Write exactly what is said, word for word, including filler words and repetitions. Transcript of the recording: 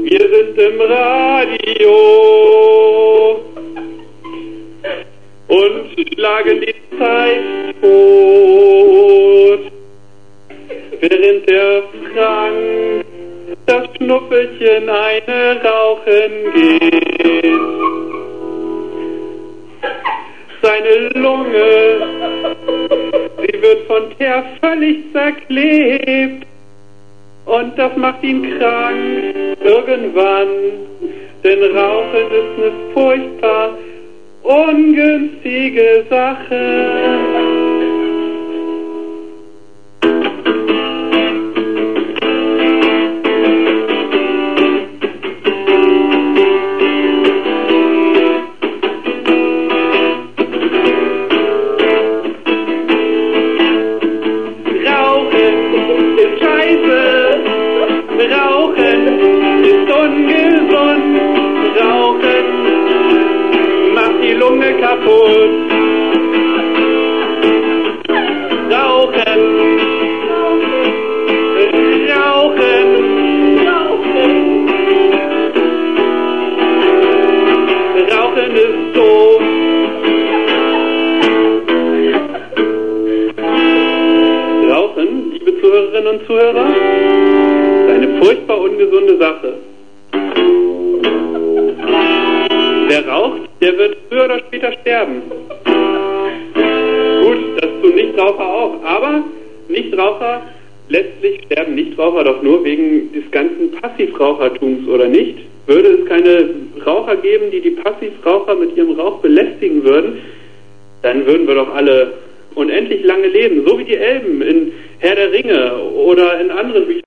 Wir sind im Radio und schlagen die Zeit tot, während der Frank das Schnuffelchen eine rauchen geht. Seine Lunge, sie wird von Teer völlig zerklebt und das macht ihn krank irgendwann, denn Rauchen ist eine furchtbar ungünstige Sache. Rauchen ist ungesund, Rauchen macht die Lunge kaputt. Rauchen, Rauchen, Rauchen, Rauchen ist doof. Rauchen, liebe Zuhörerinnen und Zuhörer, eine furchtbar ungesunde Sache. Wer raucht, der wird früher oder später sterben. Gut, das tun Nichtraucher auch, aber Nichtraucher, letztlich sterben Nichtraucher doch nur wegen des ganzen Passivrauchertums, oder nicht? Würde es keine Raucher geben, die die Passivraucher mit ihrem Rauch belästigen würden, dann würden wir doch alle unendlich lange leben, so wie die Elben in Herr der Ringe oder in anderen Büchern.